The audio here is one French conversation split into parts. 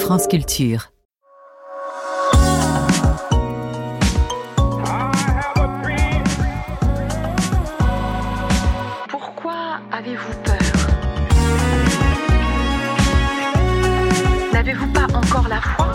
France Culture. Pourquoi avez-vous peur? N'avez-vous pas encore la foi?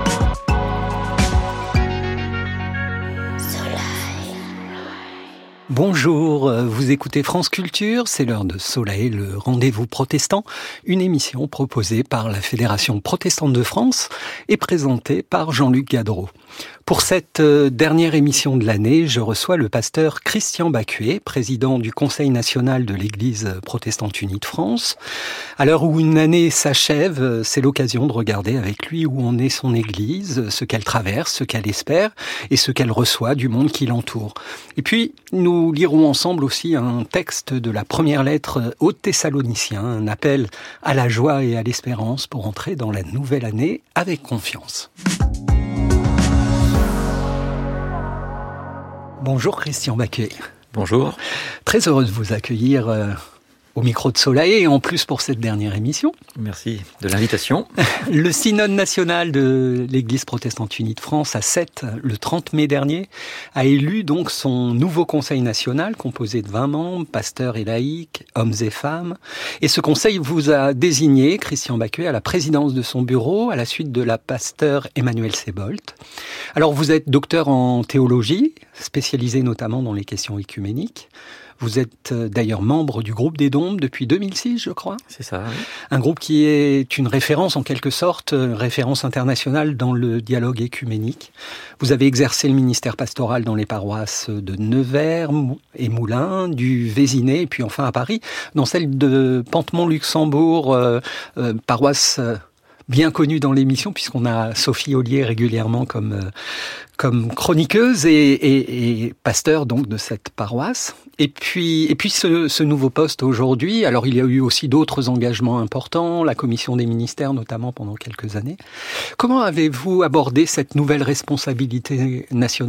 Bonjour, vous écoutez France Culture, c'est l'heure de Soleil, le rendez-vous protestant, une émission proposée par la Fédération protestante de France et présentée par Jean-Luc Gadreau. Pour cette dernière émission de l'année, je reçois le pasteur Christian Bacuet, président du Conseil national de l'Église protestante unie de France. À l'heure où une année s'achève, c'est l'occasion de regarder avec lui où en est son Église, ce qu'elle traverse, ce qu'elle espère et ce qu'elle reçoit du monde qui l'entoure. Et puis, nous lirons ensemble aussi un texte de la première lettre aux Thessaloniciens, un appel à la joie et à l'espérance pour entrer dans la nouvelle année avec confiance. Bonjour Christian Bacuet. Bonjour. Très heureux de vous accueillir au micro de Soleil et en plus pour cette dernière émission. Merci de l'invitation. Le synode national de l'Église protestante unie de France à Sète, le 30 mai dernier, a élu donc son nouveau conseil national composé de 20 membres, pasteurs et laïcs, hommes et femmes. Et ce conseil vous a désigné, Christian Bacuet, à la présidence de son bureau à la suite de la pasteur Emmanuel Sebolt. Alors vous êtes docteur en théologie, spécialisé notamment dans les questions œcuméniques. Vous êtes d'ailleurs membre du groupe des Dombes depuis 2006, je crois. C'est ça, oui. Un groupe qui est une référence en quelque sorte, référence internationale dans le dialogue œcuménique. Vous avez exercé le ministère pastoral dans les paroisses de Nevers et Moulins, du Vésinet et puis enfin à Paris, dans celle de Pantemont-Luxembourg, paroisse bien connue dans l'émission puisqu'on a Sophie Ollier régulièrement comme chroniqueuse et pasteur donc de cette paroisse. Et puis ce nouveau poste aujourd'hui, alors il y a eu aussi d'autres engagements importants, la commission des ministères notamment pendant quelques années. Comment avez-vous abordé cette nouvelle responsabilité nationale ?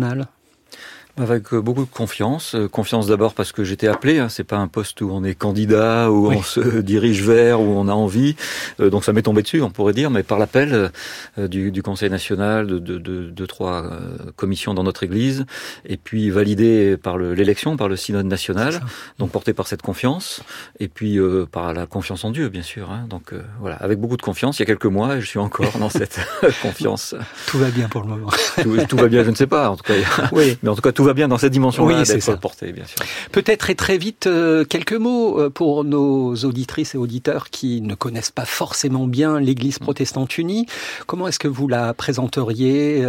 Avec beaucoup de confiance. Confiance d'abord parce que j'étais appelé. C'est pas un poste où on est candidat, où on se dirige vers, où on a envie. Donc ça m'est tombé dessus, on pourrait dire, mais par l'appel du Conseil national, de trois commissions dans notre Église, et puis validé par l'élection, par le synode national, donc porté par cette confiance, et puis par la confiance en Dieu, bien sûr. Donc voilà, avec beaucoup de confiance. Il y a quelques mois, et je suis encore dans cette confiance. Tout va bien pour le moment. Tout va bien, je ne sais pas. En tout cas, oui. Mais en tout cas, tout va bien dans cette dimension-là, d'être porté, bien sûr. Peut-être et très vite, quelques mots pour nos auditrices et auditeurs qui ne connaissent pas forcément bien l'Église protestante unie. Comment est-ce que vous la présenteriez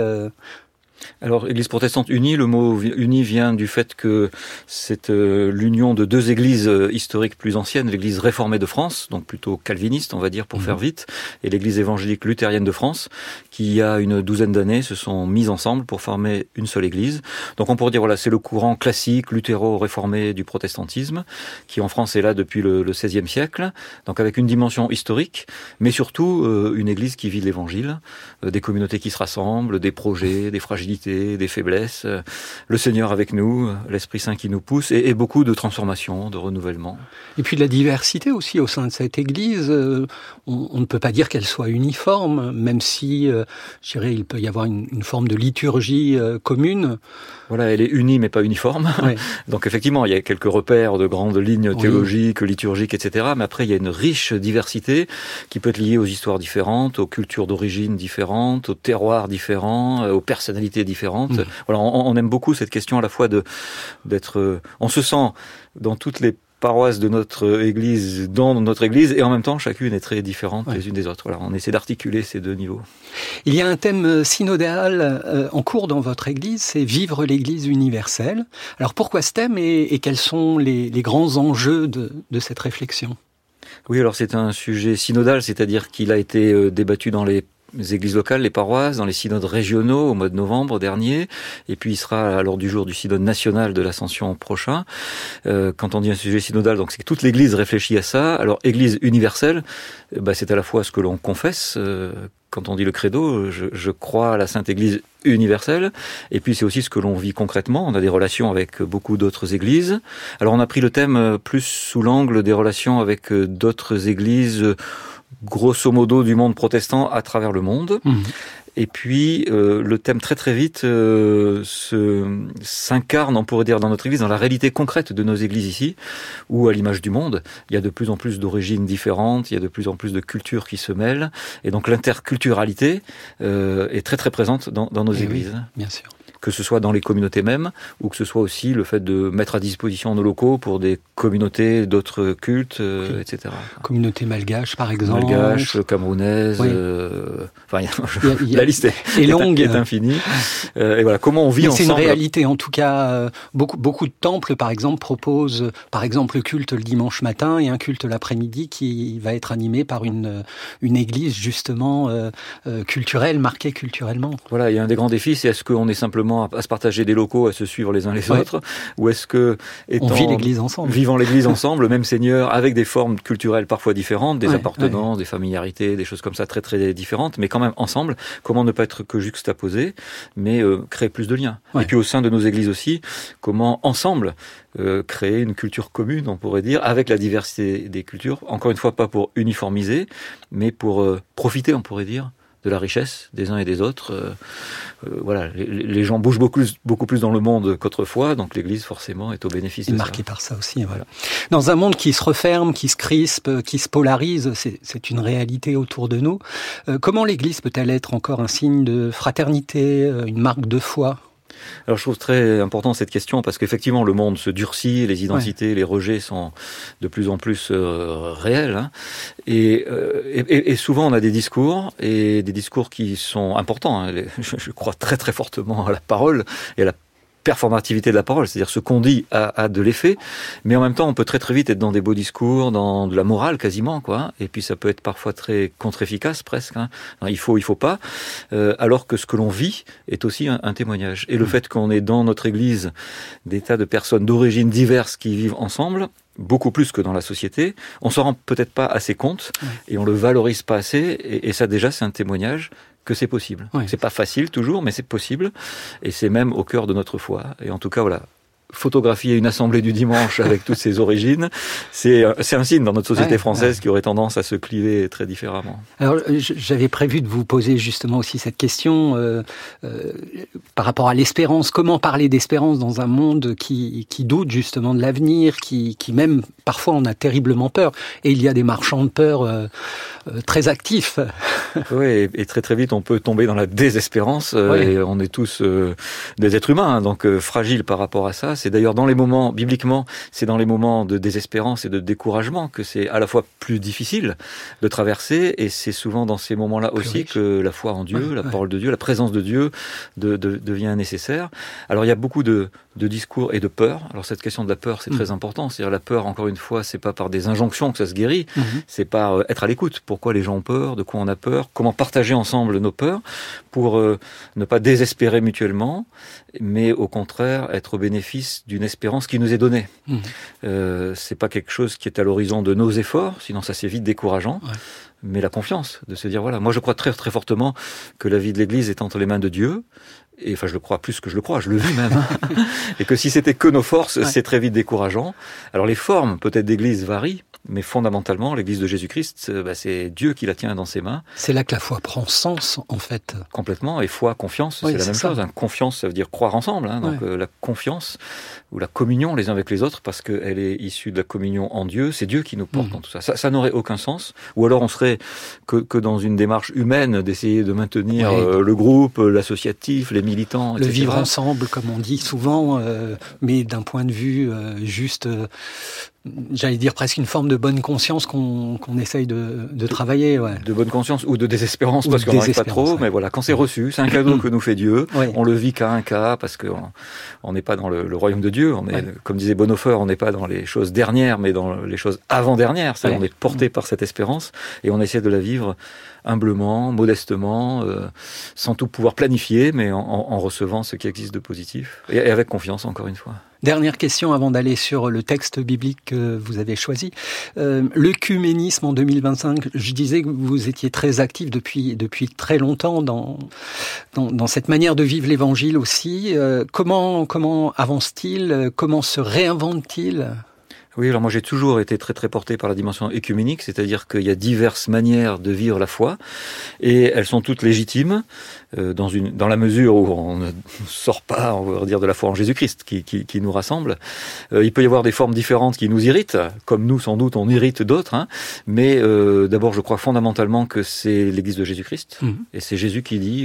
Alors, Église protestante unie, le mot uni vient du fait que c'est l'union de deux églises historiques plus anciennes, l'Église réformée de France, donc plutôt calviniste, on va dire, pour faire vite, et l'Église évangélique luthérienne de France, qui, il y a une douzaine d'années, se sont mises ensemble pour former une seule Église. Donc on pourrait dire, voilà, c'est le courant classique, luthéro-réformé du protestantisme, qui en France est là depuis le XVIe siècle, donc avec une dimension historique, mais surtout une Église qui vit de l'Évangile, des communautés qui se rassemblent, des projets, des fragilités, des faiblesses, le Seigneur avec nous, l'Esprit Saint qui nous pousse, et beaucoup de transformations, de renouvellement. Et puis de la diversité aussi au sein de cette Église. On ne peut pas dire qu'elle soit uniforme, même si, je dirais, il peut y avoir une forme de liturgie commune. Voilà, elle est unie mais pas uniforme. Oui. Donc effectivement, il y a quelques repères de grandes lignes théologiques, liturgiques, etc. Mais après, il y a une riche diversité qui peut être liée aux histoires différentes, aux cultures d'origine différentes, aux terroirs différents, aux personnalités différentes. Voilà, on aime beaucoup cette question à la fois d'être... on se sent dans toutes les paroisses de notre Église, dans notre Église, et en même temps, chacune est très différente les unes des autres. Voilà, on essaie d'articuler ces deux niveaux. Il y a un thème synodal en cours dans votre Église, c'est vivre l'Église universelle. Alors pourquoi ce thème et quels sont les grands enjeux de cette réflexion ? Oui, alors c'est un sujet synodal, c'est-à-dire qu'il a été débattu dans les églises locales, les paroisses, dans les synodes régionaux au mois de novembre dernier, et puis il sera à l'ordre du jour du synode national de l'Ascension prochain. Quand on dit un sujet synodal, donc c'est que toute l'Église réfléchit à ça. Alors Église universelle, c'est à la fois ce que l'on confesse. Quand on dit le credo, je crois à la Sainte Église universelle, et puis c'est aussi ce que l'on vit concrètement. On a des relations avec beaucoup d'autres églises. Alors on a pris le thème plus sous l'angle des relations avec d'autres églises grosso modo du monde protestant à travers le monde. Et puis le thème très très vite s'incarne, on pourrait dire, dans notre Église, dans la réalité concrète de nos églises ici, où à l'image du monde, il y a de plus en plus d'origines différentes, il y a de plus en plus de cultures qui se mêlent, et donc l'interculturalité est très très présente dans nos églises. Oui, bien sûr. Que ce soit dans les communautés mêmes, ou que ce soit aussi le fait de mettre à disposition nos locaux pour des communautés d'autres cultes, etc. Communauté malgache, par exemple. Malgache, camerounaise, oui. La liste est longue, est infinie. Et voilà, comment on vit ensemble. C'est une réalité, en tout cas. Beaucoup de temples, par exemple, proposent, par exemple, le culte le dimanche matin et un culte l'après-midi qui va être animé par une église, justement, culturelle, marquée culturellement. Voilà, il y a un des grands défis, c'est est-ce qu'on est simplement à se partager des locaux, à se suivre les uns les autres, ou est-ce que, on vit l'église ensemble, vivant l'église ensemble, le même Seigneur, avec des formes culturelles parfois différentes, des appartenances, des familiarités, des choses comme ça très très différentes, mais quand même ensemble, comment ne pas être que juxtaposés, mais créer plus de liens. Et puis au sein de nos églises aussi, comment ensemble créer une culture commune, on pourrait dire, avec la diversité des cultures, encore une fois pas pour uniformiser, mais pour profiter, on pourrait dire, de la richesse des uns et des autres. Voilà, les gens bougent beaucoup plus dans le monde qu'autrefois, donc l'Église forcément est au bénéfice de ça. Marquée par ça aussi, voilà. Dans un monde qui se referme, qui se crispe, qui se polarise, c'est une réalité autour de nous. Comment l'Église peut-elle être encore un signe de fraternité, une marque de foi ? Alors je trouve très important cette question parce qu'effectivement le monde se durcit, les identités, les rejets sont de plus en plus réels, hein. Et souvent on a des discours qui sont importants, hein. Je crois très très fortement à la parole et à la performativité de la parole, c'est-à-dire ce qu'on dit a de l'effet, mais en même temps on peut très très vite être dans des beaux discours, dans de la morale quasiment, quoi, et puis ça peut être parfois très contre-efficace presque, hein. Non, il faut pas, alors que ce que l'on vit est aussi un témoignage. Et le fait qu'on ait dans notre Église des tas de personnes d'origines diverses qui vivent ensemble, beaucoup plus que dans la société, on s'en rend peut-être pas assez compte, et on le valorise pas assez, et ça déjà c'est un témoignage que c'est possible. C'est pas facile toujours, mais c'est possible, et c'est même au cœur de notre foi. Et en tout cas, voilà, photographier une assemblée du dimanche avec toutes ses origines, c'est un signe dans notre société française qui aurait tendance à se cliver très différemment. Alors, j'avais prévu de vous poser justement aussi cette question par rapport à l'espérance. Comment parler d'espérance dans un monde qui doute justement de l'avenir, qui même parfois en a terriblement peur, et il y a des marchands de peur très actifs. Oui, et très très vite on peut tomber dans la désespérance, et on est tous des êtres humains, hein, donc fragiles par rapport à ça. C'est d'ailleurs dans les moments, bibliquement, c'est dans les moments de désespérance et de découragement que c'est à la fois plus difficile de traverser, et c'est souvent dans ces moments-là aussi que la foi en Dieu, la parole de Dieu, la présence de Dieu devient nécessaire. Alors il y a beaucoup de discours et de peur. Alors cette question de la peur, c'est très important. C'est-à-dire la peur, encore une fois, c'est pas par des injonctions que ça se guérit, c'est par être à l'écoute. Pourquoi les gens ont peur, de quoi on a peur, comment partager ensemble nos peurs pour ne pas désespérer mutuellement, mais au contraire être au bénéfice d'une espérance qui nous est donnée. C'est pas quelque chose qui est à l'horizon de nos efforts, sinon ça c'est vite décourageant. Mais la confiance, de se dire voilà, moi je crois très très fortement que la vie de l'Église est entre les mains de Dieu. Et enfin, je le crois plus que je le crois, je le vis même. Et que si c'était que nos forces, c'est très vite décourageant. Alors les formes, peut-être d'église, varient, mais fondamentalement, l'Église de Jésus-Christ, c'est Dieu qui la tient dans ses mains. C'est là que la foi prend sens, en fait. Complètement. Et foi, confiance, c'est la même chose. Confiance, ça veut dire croire ensemble. Hein. Donc la confiance ou la communion les uns avec les autres, parce qu'elle est issue de la communion en Dieu. C'est Dieu qui nous porte dans tout ça. Ça n'aurait aucun sens. Ou alors on serait que dans une démarche humaine d'essayer de maintenir le groupe, l'associatif, les militants, etc. Le vivre ensemble, comme on dit souvent, mais d'un point de vue juste... j'allais dire presque une forme de bonne conscience qu'on essaye de travailler. De bonne conscience ou de désespérance, parce qu'on n'arrive pas trop, mais voilà, quand c'est reçu, c'est un cadeau que nous fait Dieu, on le vit qu'à un cas, parce qu'on n'est pas dans le royaume de Dieu, on est, comme disait Bonhoeffer, on n'est pas dans les choses dernières, mais dans les choses avant-dernières, on est porté par cette espérance, et on essaie de la vivre humblement, modestement, sans tout pouvoir planifier, mais en recevant ce qui existe de positif, et avec confiance, encore une fois. Dernière question avant d'aller sur le texte biblique que vous avez choisi. L'œcuménisme en 2025, je disais que vous étiez très actif depuis très longtemps dans cette manière de vivre l'évangile aussi. Comment avance-t-il ? Comment se réinvente-t-il ? Oui, alors moi j'ai toujours été très très porté par la dimension œcuménique, c'est-à-dire qu'il y a diverses manières de vivre la foi et elles sont toutes légitimes dans la mesure où on ne sort pas, on va dire, de la foi en Jésus-Christ qui nous rassemble. Il peut y avoir des formes différentes qui nous irritent, comme nous sans doute on irrite d'autres, hein, mais d'abord je crois fondamentalement que c'est l'Église de Jésus-Christ et c'est Jésus qui dit,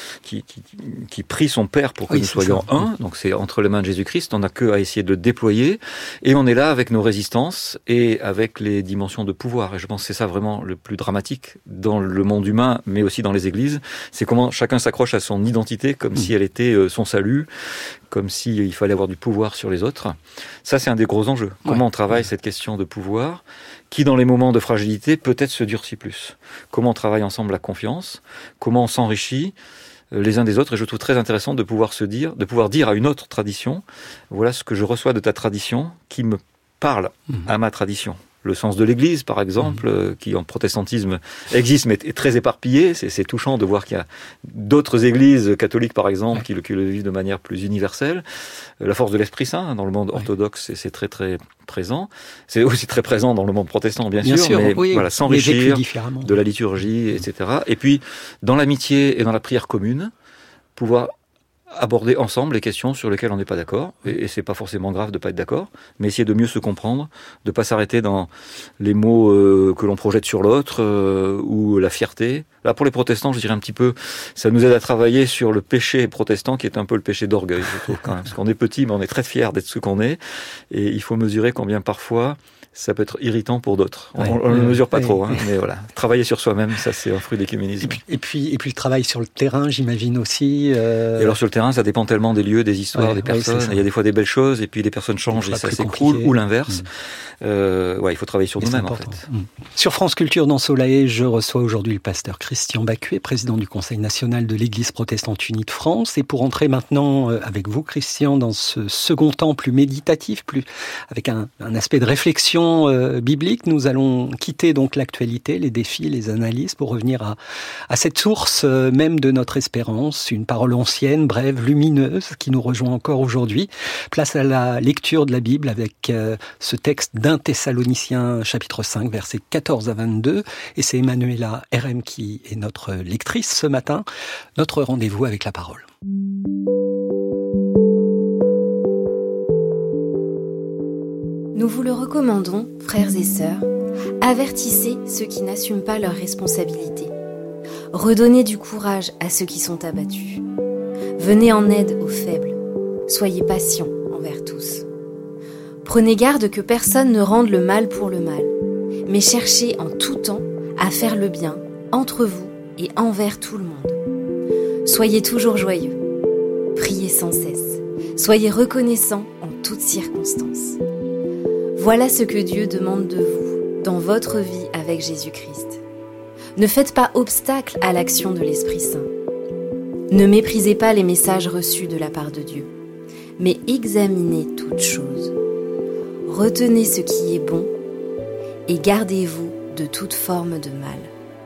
qui prie son Père pour que nous soyons un, donc c'est entre les mains de Jésus-Christ, on n'a que à essayer de le déployer et on est là avec nos résistances et avec les dimensions de pouvoir. Et je pense que c'est ça vraiment le plus dramatique dans le monde humain, mais aussi dans les églises. C'est comment chacun s'accroche à son identité comme si elle était son salut, comme s'il fallait avoir du pouvoir sur les autres. Ça, c'est un des gros enjeux. Comment on travaille cette question de pouvoir qui, dans les moments de fragilité, peut-être se durcit plus. Comment on travaille ensemble la confiance, comment on s'enrichit les uns des autres, et je trouve très intéressant de pouvoir dire à une autre tradition, voilà ce que je reçois de ta tradition qui me parle à ma tradition. Le sens de l'Église, par exemple, qui en protestantisme existe, mais est très éparpillé. C'est touchant de voir qu'il y a d'autres églises catholiques, par exemple, qui le vivent de manière plus universelle. La force de l'Esprit Saint, dans le monde orthodoxe, c'est très très présent. C'est aussi très présent dans le monde protestant, bien sûr, mais voilà, s'enrichir de la liturgie, etc. Et puis, dans l'amitié et dans la prière commune, pouvoir aborder ensemble les questions sur lesquelles on n'est pas d'accord, et c'est pas forcément grave de pas être d'accord, mais essayer de mieux se comprendre, de pas s'arrêter dans les mots que l'on projette sur l'autre, ou la fierté. Là, pour les protestants, je dirais un petit peu, ça nous aide à travailler sur le péché protestant, qui est un peu le péché d'orgueil, je trouve, quand même. Parce qu'on est petit, mais on est très fiers d'être ce qu'on est, et il faut mesurer combien parfois ça peut être irritant pour d'autres. On ne le mesure pas trop, mais voilà. Travailler sur soi-même, ça c'est un fruit d'écuménisme. Et puis le travail sur le terrain, j'imagine aussi. Et alors sur le terrain, ça dépend tellement des lieux, des histoires, des personnes. Il y a des fois des belles choses, et puis les personnes changent et ça s'écroule, ou l'inverse. Il faut travailler sur nous-mêmes en fait. Sur France Culture dans Soleil, je reçois aujourd'hui le pasteur Christian Bacuet, président du Conseil national de l'Église protestante unie de France. Et pour entrer maintenant avec vous, Christian, dans ce second temps plus méditatif, avec un aspect de réflexion biblique, nous allons quitter donc l'actualité, les défis, les analyses, pour revenir à cette source même de notre espérance, une parole ancienne, brève, lumineuse, qui nous rejoint encore aujourd'hui. Place à la lecture de la Bible avec ce texte d'1 Thessaloniciens chapitre 5, versets 14 à 22, et c'est Emmanuela RM qui est notre lectrice ce matin. Notre rendez-vous avec la parole. Nous vous le recommandons, frères et sœurs, avertissez ceux qui n'assument pas leurs responsabilités. Redonnez du courage à ceux qui sont abattus. Venez en aide aux faibles. Soyez patients envers tous. Prenez garde que personne ne rende le mal pour le mal, mais cherchez en tout temps à faire le bien entre vous et envers tout le monde. Soyez toujours joyeux. Priez sans cesse. Soyez reconnaissants en toutes circonstances. Voilà ce que Dieu demande de vous dans votre vie avec Jésus-Christ. Ne faites pas obstacle à l'action de l'Esprit Saint. Ne méprisez pas les messages reçus de la part de Dieu, mais examinez toutes choses. Retenez ce qui est bon et gardez-vous de toute forme de mal.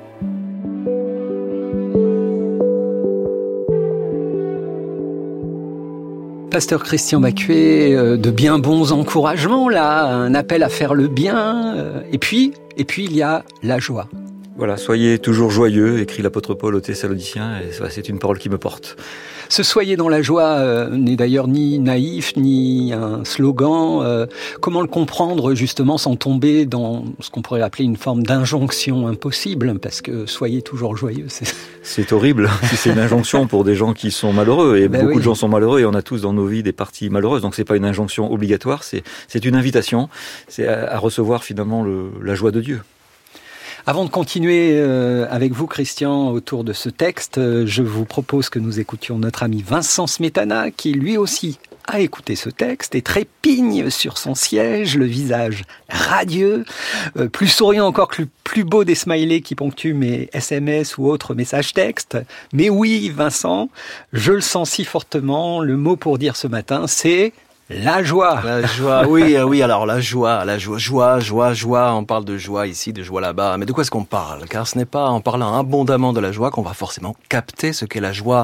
Pasteur Christian Bacuet, de bien bons encouragements, là, un appel à faire le bien, et puis il y a la joie. Voilà, soyez toujours joyeux, écrit l'apôtre Paul aux Thessaloniciens, et c'est une parole qui me porte. Ce soyez dans la joie n'est d'ailleurs ni naïf, ni un slogan. Comment le comprendre justement sans tomber dans ce qu'on pourrait appeler une forme d'injonction impossible, parce que soyez toujours joyeux. C'est horrible si c'est une injonction pour des gens qui sont malheureux, et beaucoup de gens sont malheureux, et on a tous dans nos vies des parties malheureuses, donc c'est pas une injonction obligatoire, c'est une invitation, c'est à recevoir finalement la joie de Dieu. Avant de continuer avec vous, Christian, autour de ce texte, je vous propose que nous écoutions notre ami Vincent Smetana, qui lui aussi a écouté ce texte et trépigne sur son siège, le visage radieux, plus souriant encore que le plus beau des smileys qui ponctuent mes SMS ou autres messages textes. Mais oui, Vincent, je le sens si fortement, le mot pour dire ce matin, c'est... La joie. La joie, oui, alors la joie, on parle de joie ici, de joie là-bas, mais de quoi est-ce qu'on parle ? Car ce n'est pas en parlant abondamment de la joie qu'on va forcément capter ce qu'est la joie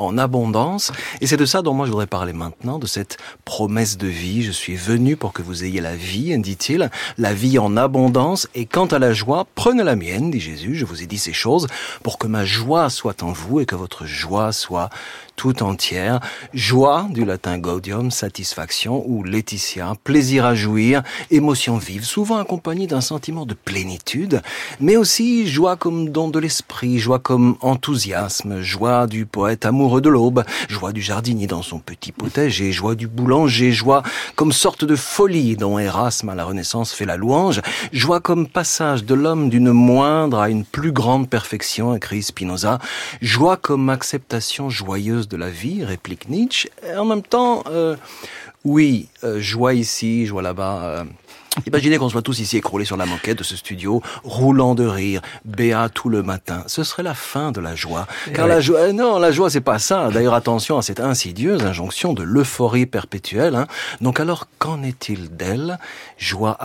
en abondance. Et c'est de ça dont moi je voudrais parler maintenant, de cette promesse de vie. Je suis venu pour que vous ayez la vie, dit-il, la vie en abondance. Et quant à la joie, prenez la mienne, dit Jésus. Je vous ai dit ces choses pour que ma joie soit en vous et que votre joie soit tout entière. Joie, du latin gaudium, satisfaction, ou laetitia, plaisir à jouir, émotion vive, souvent accompagnée d'un sentiment de plénitude, mais aussi joie comme don de l'esprit, joie comme enthousiasme, joie du poète amoureux de l'aube, joie du jardinier dans son petit potager, joie du boulanger, joie comme sorte de folie dont Erasme à la Renaissance fait la louange, joie comme passage de l'homme d'une moindre à une plus grande perfection, écrit Spinoza, joie comme acceptation joyeuse de la vie, réplique Nietzsche. Et en même temps, joie ici, joie là-bas. Imaginez qu'on soit tous ici écroulés sur la moquette de ce studio, roulant de rire, béat tout le matin. Ce serait la fin de la joie. Car la joie c'est pas ça. D'ailleurs, attention à cette insidieuse injonction de l'euphorie perpétuelle. Donc alors, qu'en est-il d'elle? Joie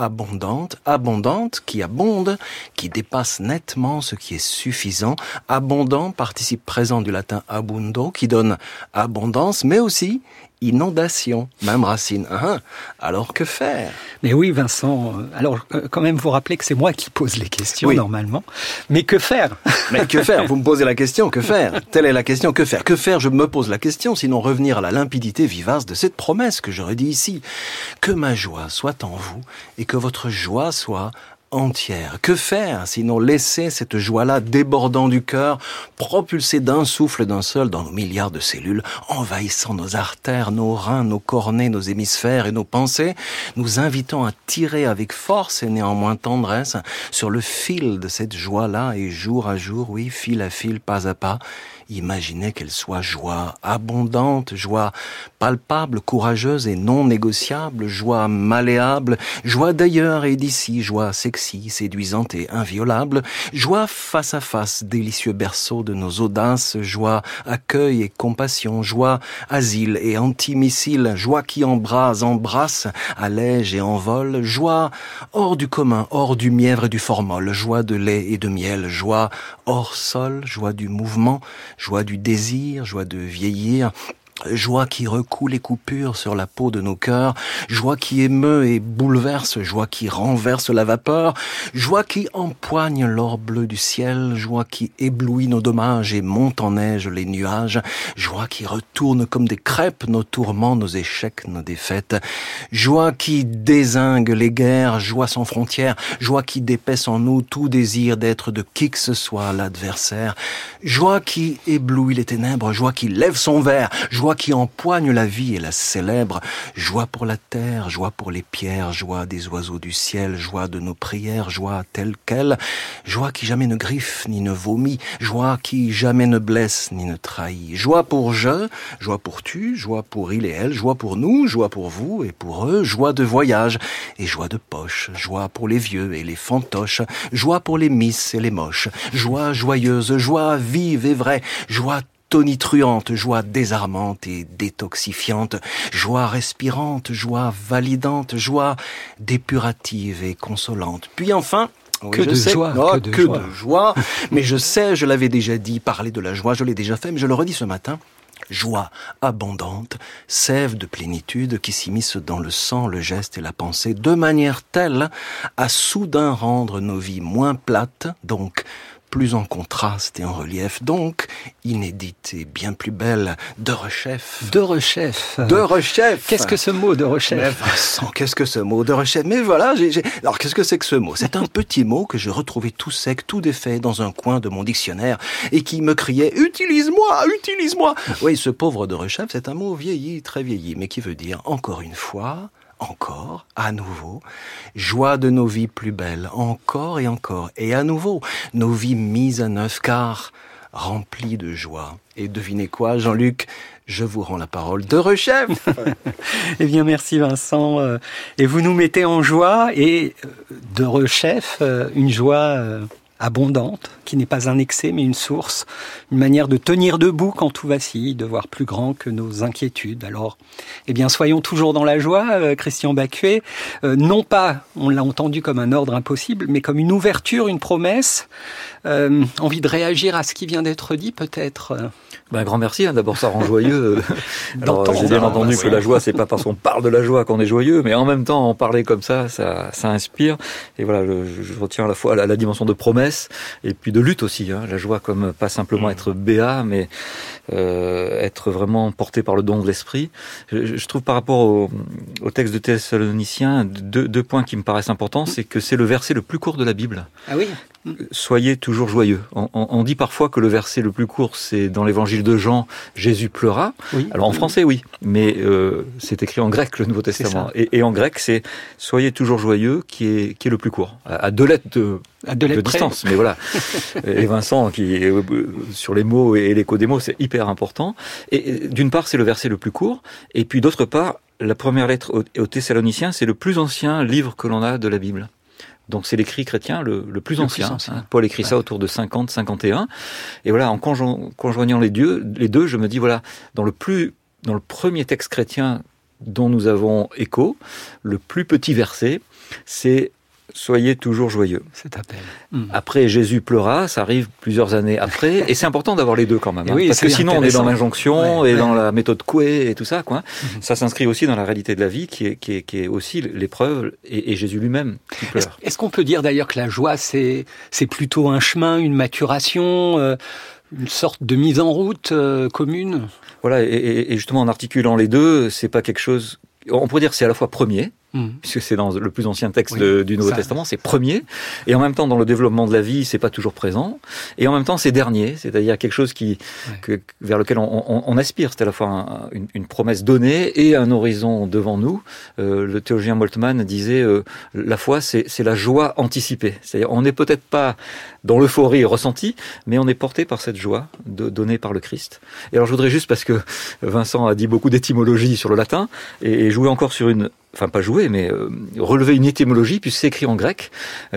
abondante, qui abonde, qui dépasse nettement ce qui est suffisant. Abondant, participe présent du latin abundo, qui donne abondance, mais aussi inondation, même racine. Alors que faire? Mais oui, Vincent, alors quand même vous rappelez que c'est moi qui pose les questions normalement. Mais que faire? Mais que faire? Vous me posez la question, que faire? Telle est la question, que faire? Que faire? Je me pose la question, sinon revenir à la limpidité vivace de cette promesse que je redis ici. Que ma joie soit en vous et que votre joie soit entière. Que faire sinon laisser cette joie-là débordant du cœur, propulsée d'un souffle d'un seul dans nos milliards de cellules, envahissant nos artères, nos reins, nos cornets, nos hémisphères et nos pensées, nous invitant à tirer avec force et néanmoins tendresse sur le fil de cette joie-là et jour à jour, fil à fil, pas à pas, imaginez qu'elle soit joie abondante, joie palpable, courageuse et non négociable, joie malléable, joie d'ailleurs et d'ici, joie sexy, séduisante et inviolable, joie face à face, délicieux berceau de nos audaces, joie accueil et compassion, joie asile et antimissile, joie qui embrasse, allège et envole, joie hors du commun, hors du mièvre et du formol, joie de lait et de miel, joie hors sol, joie du mouvement, joie du désir, joie de vieillir, joie qui recoue les coupures sur la peau de nos cœurs, joie qui émeut et bouleverse, joie qui renverse la vapeur, joie qui empoigne l'or bleu du ciel, joie qui éblouit nos dommages et monte en neige les nuages, joie qui retourne comme des crêpes nos tourments, nos échecs, nos défaites, joie qui dézingue les guerres, joie sans frontières, joie qui dépaisse en nous tout désir d'être de qui que ce soit l'adversaire, joie qui éblouit les ténèbres, joie qui lève son verre, joie qui empoigne la vie et la célèbre, joie pour la terre, joie pour les pierres, joie des oiseaux du ciel, joie de nos prières, joie telle qu'elle, joie qui jamais ne griffe ni ne vomit, joie qui jamais ne blesse ni ne trahit, joie pour joie pour tu, joie pour il et elle, joie pour nous, joie pour vous et pour eux, joie de voyage et joie de poche, joie pour les vieux et les fantoches, joie pour les misses et les moches, joie joyeuse, joie vive et vraie, joie tonitruante, joie désarmante et détoxifiante, joie respirante, joie validante, joie dépurative et consolante. Puis enfin, que de joie. Mais je sais, je l'avais déjà dit, parler de la joie, je l'ai déjà fait, mais je le redis ce matin. Joie abondante, sève de plénitude qui s'immisce dans le sang, le geste et la pensée, de manière telle à soudain rendre nos vies moins plates, donc plus en contraste et en relief, donc inédite et bien plus belle. Derechef. Qu'est-ce que ce mot, Derechef? Mais Vincent, qu'est-ce que ce mot, Derechef? Mais voilà, alors qu'est-ce que c'est que ce mot? C'est un petit mot que je retrouvais tout sec, tout défait dans un coin de mon dictionnaire et qui me criait « Utilise-moi, utilise-moi !» Oui, ce pauvre Derechef, c'est un mot vieilli, très vieilli, mais qui veut dire encore une fois, encore, à nouveau, joie de nos vies plus belles, encore, et à nouveau, nos vies mises à neuf, car remplies de joie. Et devinez quoi, Jean-Luc, je vous rends la parole. Derechef. Eh bien, merci Vincent. Et vous nous mettez en joie, et Derechef, une joie abondante, qui n'est pas un excès mais une source, une manière de tenir debout quand tout vacille, de voir plus grand que nos inquiétudes. Alors, eh bien, soyons toujours dans la joie, Christian Bacuet, non pas, on l'a entendu comme un ordre impossible, mais comme une ouverture, une promesse, envie de réagir à ce qui vient d'être dit peut-être. Un grand merci, d'abord ça rend joyeux. Alors j'ai bien entendu que la joie, c'est pas parce qu'on parle de la joie qu'on est joyeux, mais en même temps en parler comme ça inspire. Et voilà, je retiens à la fois la dimension de promesse et puis de lutte aussi. La joie comme pas simplement être béat, mais être vraiment porté par le don de l'esprit. Je trouve par rapport au texte de Thessaloniciens, deux points qui me paraissent importants, c'est que c'est le verset le plus court de la Bible. Ah oui. Soyez toujours joyeux. On dit parfois que le verset le plus court, c'est dans l'évangile de Jean, Jésus pleura. Oui. Alors en français, oui, mais c'est écrit en grec, le Nouveau Testament. Et en grec, c'est soyez toujours joyeux, qui est le plus court. À 2 lettres de distance, mais voilà. Et Vincent, qui sur les mots et l'écho des mots, c'est hyper important. Et d'une part, c'est le verset le plus court, et puis d'autre part, la première lettre aux Thessaloniciens, c'est le plus ancien livre que l'on a de la Bible. Donc c'est l'écrit chrétien le plus ancien. Paul écrit ça autour de 50-51. Et voilà, en conjoignant les deux, je me dis, voilà, dans le premier texte chrétien dont nous avons écho, le plus petit verset, c'est soyez toujours joyeux. Cet appel. Après, Jésus pleura, ça arrive plusieurs années après, et c'est important d'avoir les deux quand même, oui, parce que sinon on est dans l'injonction dans la méthode Coué et tout ça, quoi. Ça s'inscrit aussi dans la réalité de la vie, qui est aussi l'épreuve, et Jésus lui-même qui pleure. Est-ce qu'on peut dire d'ailleurs que la joie, c'est plutôt un chemin, une maturation, une sorte de mise en route commune? Voilà, et justement en articulant les deux, c'est pas quelque chose. On pourrait dire que c'est à la fois premier, puisque c'est dans le plus ancien texte du Nouveau Testament, c'est premier, et en même temps dans le développement de la vie, c'est pas toujours présent, et en même temps c'est dernier, c'est-à-dire quelque chose vers lequel on aspire. C'est à la fois une promesse donnée et un horizon devant nous. Le théologien Moltmann disait la foi, c'est la joie anticipée, c'est-à-dire on n'est peut-être pas dans l'euphorie ressentie, mais on est porté par cette joie donnée par le Christ. Et alors je voudrais juste, parce que Vincent a dit beaucoup d'étymologie sur le latin, et jouer encore sur pas jouer, mais relever une étymologie, puisque c'est écrit en grec.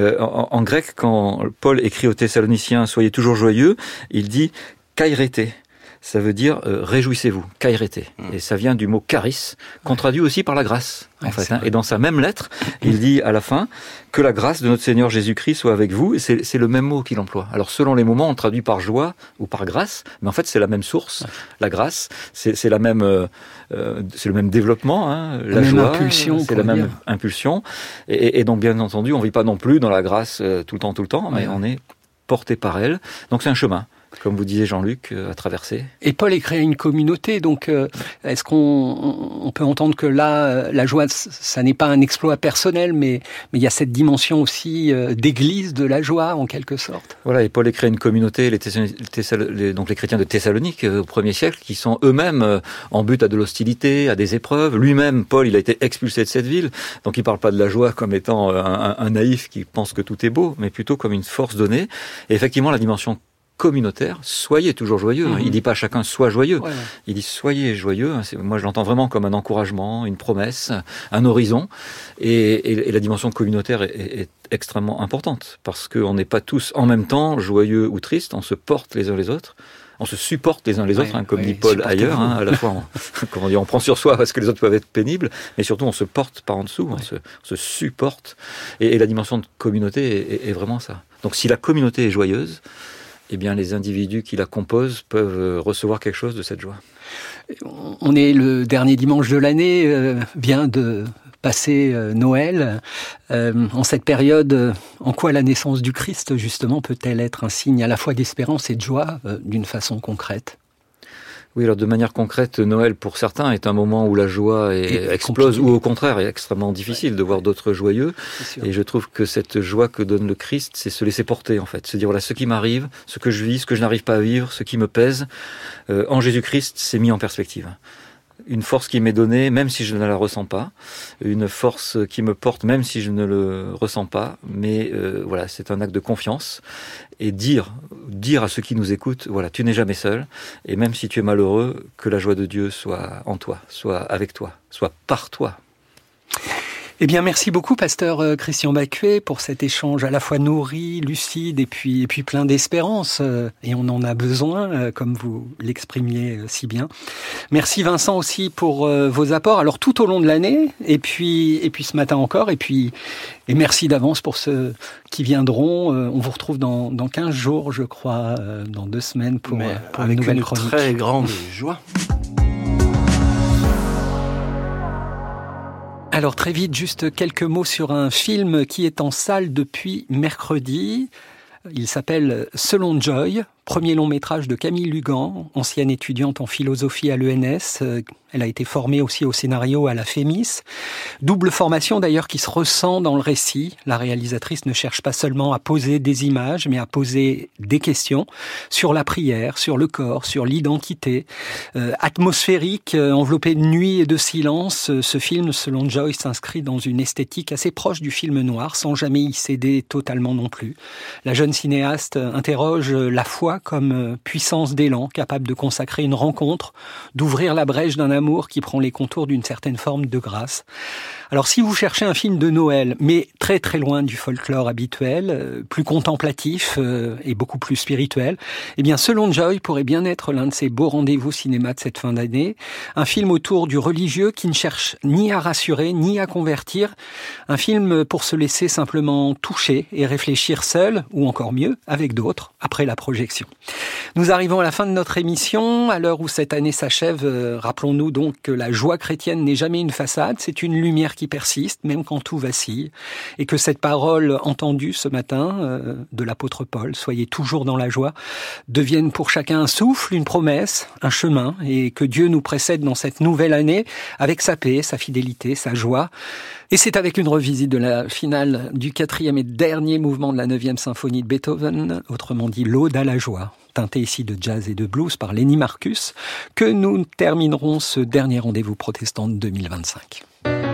En grec, quand Paul écrit aux Thessaloniciens « Soyez toujours joyeux », il dit « kairete ». Ça veut dire réjouissez-vous, kairete. Et ça vient du mot charis, qu'on traduit aussi par la grâce, en fait. Et dans sa même lettre, il dit à la fin que la grâce de notre Seigneur Jésus-Christ soit avec vous. Et c'est le même mot qu'il emploie. Alors selon les moments, on traduit par joie ou par grâce, mais en fait c'est la même source, la grâce. C'est la même, c'est le même développement, la joie, c'est la même impulsion. Et donc bien entendu, on vit pas non plus dans la grâce tout le temps, mais on est porté par elle. Donc c'est un chemin, comme vous disiez Jean-Luc, à traverser. Et Paul est créé une communauté, donc est-ce qu'on peut entendre que là, la joie, ça n'est pas un exploit personnel, mais il y a cette dimension aussi d'église de la joie, en quelque sorte. Voilà, et Paul a créé une communauté, donc les chrétiens de Thessalonique au 1er siècle, qui sont eux-mêmes en but à de l'hostilité, à des épreuves. Lui-même, Paul, il a été expulsé de cette ville, donc il parle pas de la joie comme étant un naïf qui pense que tout est beau, mais plutôt comme une force donnée. Et effectivement, la dimension communautaire, soyez toujours joyeux. Il dit pas chacun soit joyeux. Il dit soyez joyeux. Moi, je l'entends vraiment comme un encouragement, une promesse, un horizon. Et la dimension communautaire est extrêmement importante, parce qu'on n'est pas tous en même temps joyeux ou tristes. On se porte les uns les autres. On se supporte les uns les autres, comme dit Paul ailleurs. À la fois, on prend sur soi parce que les autres peuvent être pénibles, mais surtout on se porte par en dessous, on se supporte. Et la dimension de communauté est vraiment ça. Donc si la communauté est joyeuse, eh bien les individus qui la composent peuvent recevoir quelque chose de cette joie. On est le dernier dimanche de l'année, vient de passer Noël. En cette période, en quoi la naissance du Christ, justement, peut-elle être un signe à la fois d'espérance et de joie, d'une façon concrète ? Oui, alors de manière concrète, Noël pour certains est un moment où la joie explose, ou au contraire est extrêmement difficile de voir d'autres joyeux. Et je trouve que cette joie que donne le Christ, c'est se laisser porter en fait, se dire voilà ce qui m'arrive, ce que je vis, ce que je n'arrive pas à vivre, ce qui me pèse, en Jésus-Christ, c'est mis en perspective. Une force qui m'est donnée, même si je ne la ressens pas. Une force qui me porte, même si je ne le ressens pas. Mais voilà, c'est un acte de confiance. Et dire à ceux qui nous écoutent, voilà, tu n'es jamais seul. Et même si tu es malheureux, que la joie de Dieu soit en toi, soit avec toi, soit par toi. Eh bien, merci beaucoup, pasteur Christian Bacuet, pour cet échange à la fois nourri, lucide et puis plein d'espérance. Et on en a besoin, comme vous l'exprimiez si bien. Merci Vincent aussi pour vos apports. Alors tout au long de l'année, et puis ce matin encore, et merci d'avance pour ceux qui viendront. On vous retrouve dans 15 jours, je crois, dans 2 semaines pour une nouvelle chronique. Avec une très grande joie. Alors très vite, juste quelques mots sur un film qui est en salle depuis mercredi. Il s'appelle Selon Joy, premier long métrage de Camille Lugan, ancienne étudiante en philosophie à l'ENS. Elle a été formée aussi au scénario à la FEMIS. Double formation d'ailleurs qui se ressent dans le récit. La réalisatrice ne cherche pas seulement à poser des images, mais à poser des questions sur la prière, sur le corps, sur l'identité. Atmosphérique, enveloppé de nuit et de silence, ce film, selon Joy, s'inscrit dans une esthétique assez proche du film noir, sans jamais y céder totalement non plus. La jeune cinéaste interroge la foi comme puissance d'élan, capable de consacrer une rencontre, d'ouvrir la brèche d'un amour qui prend les contours d'une certaine forme de grâce. Alors si vous cherchez un film de Noël, mais très très loin du folklore habituel, plus contemplatif et beaucoup plus spirituel, eh bien Selon Joy pourrait bien être l'un de ces beaux rendez-vous cinéma de cette fin d'année. Un film autour du religieux qui ne cherche ni à rassurer, ni à convertir. Un film pour se laisser simplement toucher et réfléchir seul, ou encore mieux, avec d'autres, après la projection. Nous arrivons à la fin de notre émission. À l'heure où cette année s'achève, rappelons-nous donc que la joie chrétienne n'est jamais une façade, c'est une lumière qui persiste, même quand tout vacille, et que cette parole entendue ce matin de l'apôtre Paul, soyez toujours dans la joie, devienne pour chacun un souffle, une promesse, un chemin, et que Dieu nous précède dans cette nouvelle année avec sa paix, sa fidélité, sa joie. Et c'est avec une revisite de la finale du 4e et dernier mouvement de la 9e symphonie de Beethoven, autrement dit l'Aude à la joie, teinté ici de jazz et de blues par Lenny Marcus, que nous terminerons ce dernier rendez-vous protestant de 2025.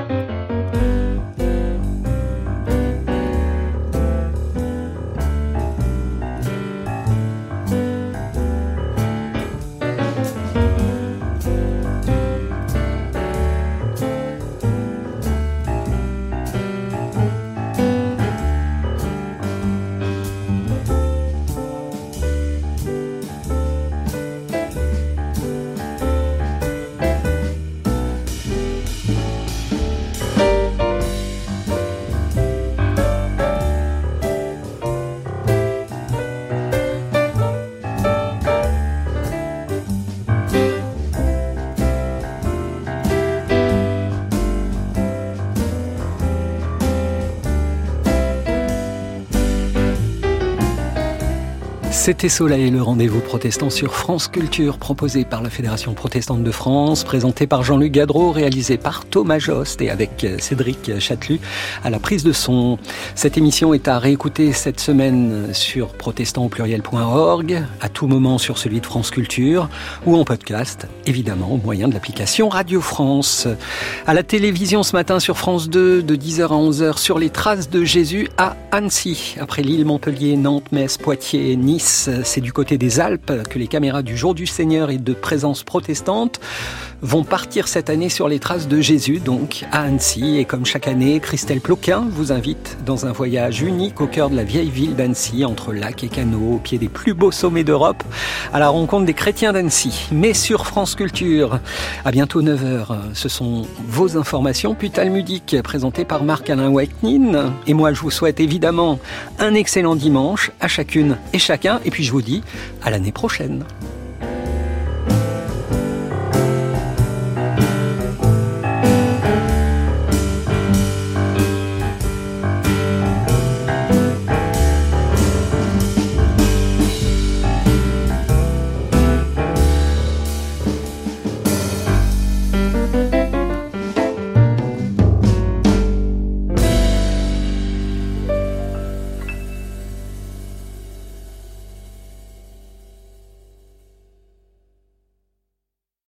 C'était Soleil, le rendez-vous protestant sur France Culture, proposé par la Fédération protestante de France, présenté par Jean-Luc Gadreau, réalisé par Thomas Jost et avec Cédric Chatelus à la prise de son. Cette émission est à réécouter cette semaine sur protestantaupluriel.org, à tout moment sur celui de France Culture, ou en podcast, évidemment, au moyen de l'application Radio France. À la télévision ce matin sur France 2, de 10h à 11h, sur les traces de Jésus à Annecy. Après Lille, Montpellier, Nantes, Metz, Poitiers, Nice, c'est du côté des Alpes que les caméras du Jour du Seigneur et de Présence protestante vont partir cette année sur les traces de Jésus, donc à Annecy. Et comme chaque année, Christelle Ploquin vous invite dans un voyage unique au cœur de la vieille ville d'Annecy, entre lacs et canaux, au pied des plus beaux sommets d'Europe, à la rencontre des chrétiens d'Annecy. Mais sur France Culture, à bientôt 9h, ce sont vos informations, puis talmudiques, présentées par Marc-Alain Waeknin. Et moi, je vous souhaite évidemment un excellent dimanche à chacune et chacun. Et puis je vous dis à l'année prochaine.